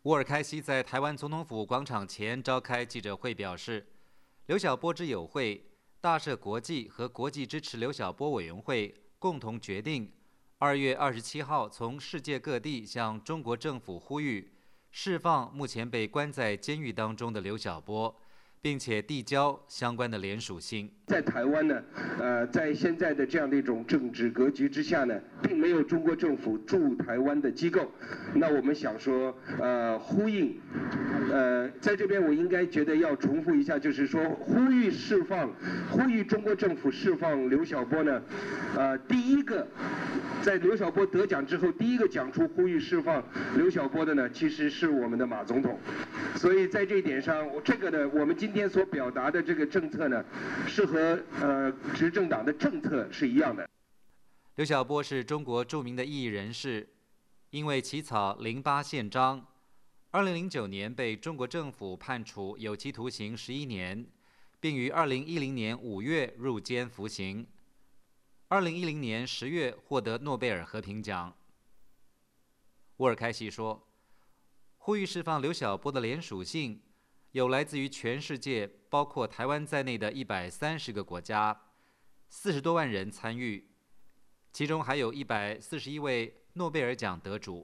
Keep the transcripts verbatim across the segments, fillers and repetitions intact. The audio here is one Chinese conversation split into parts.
乌尔开西在台湾总统府广场前召开记者会，表示，刘晓波之友会、大社国际和国际支持刘晓波委员会共同决定，二月二十七号从世界各地向中国政府呼吁，释放目前被关在监狱当中的刘晓波，并且递交相关的联署信。 在台湾呢，呃，在现在的这样的一种政治格局之下呢，并没有中国政府驻台湾的机构。那我们想说，呃，呼应，呃，在这边我应该觉得要重复一下，就是说呼吁释放，呼吁中国政府释放刘晓波呢，呃，第一个。在刘晓波得奖之后，第一个讲出呼吁释放刘晓波的呢，其实是我们的马总统。所以在这一点上，这个呢，我们今天所表达的这个政策呢，是和呃执政党的政策是一样的。 刘晓波是中国著名的异议人士，因为起草《零八宪章》，二零零九年被中国政府判处有期徒刑十一年，并于二零一零年五月入监服刑。二零一零年十月获得诺贝尔和平奖。乌尔开西说，呼吁释放刘晓波的联署信有来自于全世界，包括台湾在内的一百三十个国家，四十多万人参与，其中还有一百四十一位诺贝尔奖得主。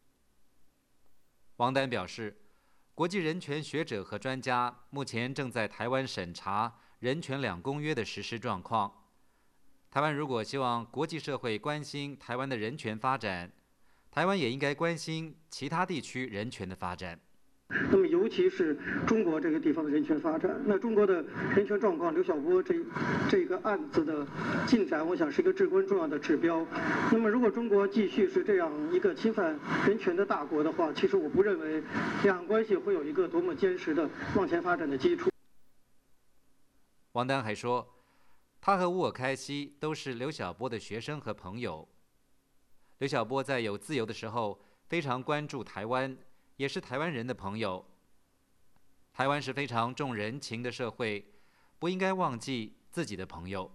王丹表示，国际人权学者和专家目前正在台湾审查人权两公约的实施状况。台湾如果希望国际社会关心台湾的人权发展，台湾也应该关心其他地区人权的发展。 那么，尤其是中国这个地方的人权发展，那中国的人权状况，刘晓波这这个案子的进展，我想是一个至关重要的指标。那么，如果中国继续是这样一个侵犯人权的大国的话，其实我不认为两岸关系会有一个多么坚实的往前发展的基础。 王丹还说，他和乌尔开西都是刘晓波的学生和朋友。刘晓波在有自由的时候非常关注台湾，也是台湾人的朋友。台湾是非常重人情的社会，不应该忘记自己的朋友。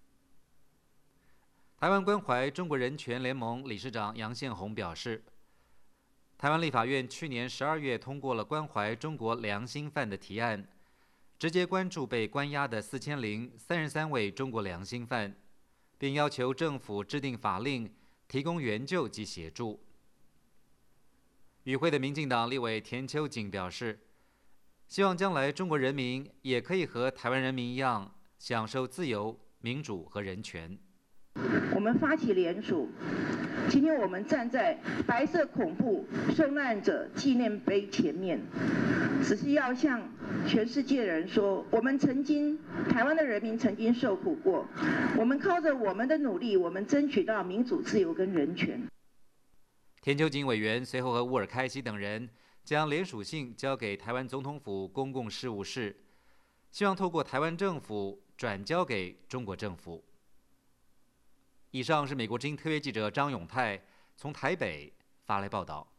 台湾关怀中国人权联盟理事长杨宪宏表示，台湾立法院去年十二月通过了关怀中国良心犯的提案，直接关注被关押的四千零三十三位中国良心犯，并要求政府制定法令，提供援救及协助。与会的民进党立委田秋瑾表示，希望将来中国人民也可以和台湾人民一样，享受自由、民主和人权。 我们发起联署，今天我们站在白色恐怖受难者纪念碑前面，只是要向全世界的人说，我们曾经，台湾的人民曾经受苦过，我们靠着我们的努力，我们争取到民主、自由跟人权。 田秋瑾委员随后和乌尔开西等人将联署信交给台湾总统府公共事务室，希望透过台湾政府转交给中国政府。以上是美国之音特约记者张永泰从台北发来报道。